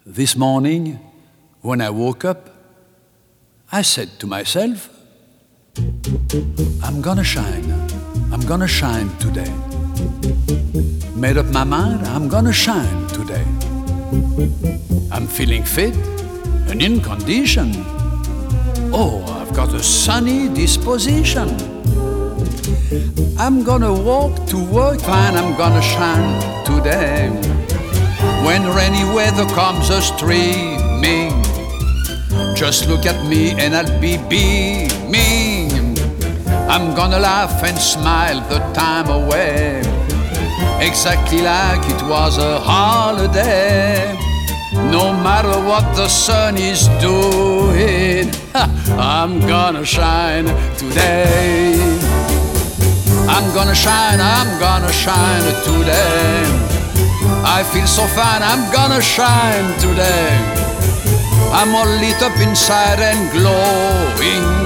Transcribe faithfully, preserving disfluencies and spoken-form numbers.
This morning, when I woke up, I said to myself, I'm gonna shine, I'm gonna shine today. Made up my mind, I'm gonna shine today. I'm feeling fit and in condition. Oh, I've got a sunny disposition. I'm gonna walk to work fine, I'm gonna shine today. When rainy weather comes a streaming, just look at me and I'll be beaming. I'm gonna laugh and smile the time away, exactly like it was a holiday. No matter what the sun is doing, I'm gonna shine today. I'm gonna shine, I'm gonna shine today. I feel so fine, I'm gonna shine today. I'm all lit up inside and glowing.